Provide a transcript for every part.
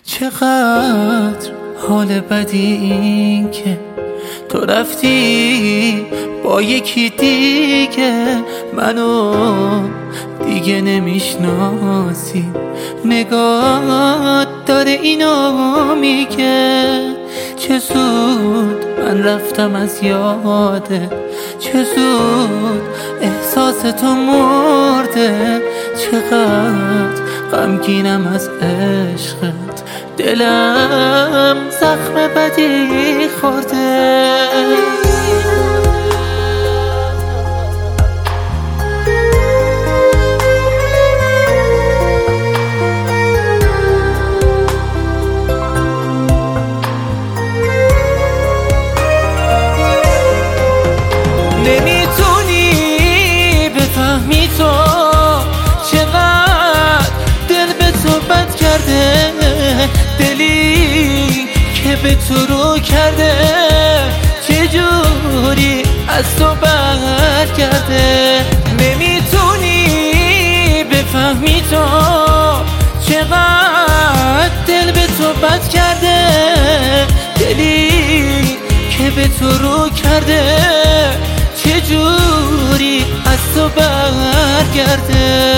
چقدر حال بدی این که تو رفتی با یکی دیگه، منو دیگه نمیشناسی. نگات داره اینو میگه، چه زود من رفتم از یاده، چه زود احساس تو مرده. چقدر غمگینم از عشقت، دلم زخم بدی خورده. نمیتونی بفهمی تو چقدر دل به تو بد کرده، دلی که به تو رو کرده چجوری از تو برگرده. نمیتونی بفهمی تو چقدر دل به تو بد کرده، دلی که به تو رو کرده چجوری از تو برگرده.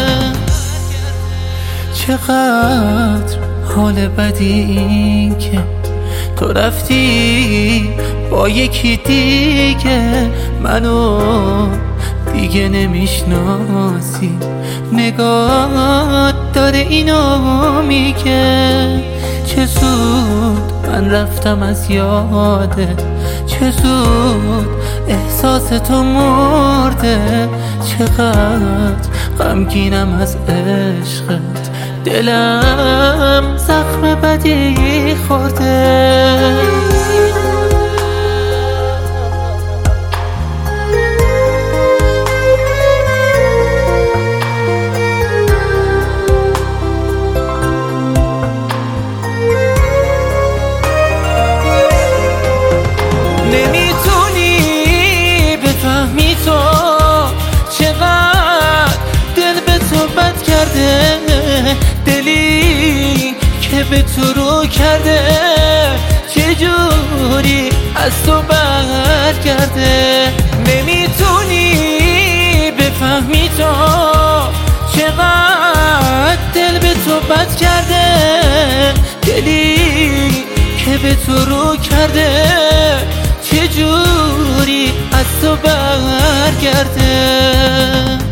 چقدر حال بدی این که تو رفتی با یکی دیگه، منو دیگه نمیشناسی. نگات داره اینو میگه، چه زود من رفتم از یاده، چه زود احساس تو مرده. چقدر غمگینم از عشقت، دلم زخم بدی خورده. نمیتونی بفهمی تو چقدر دل به تو بد کرده، دلی که به تو رو کرده چجوری از تو برگرده. نمیتونی بفهمی تو چقدر دل به تو بد کرده، دلی که به تو رو کرده چجوری از تو برگرده.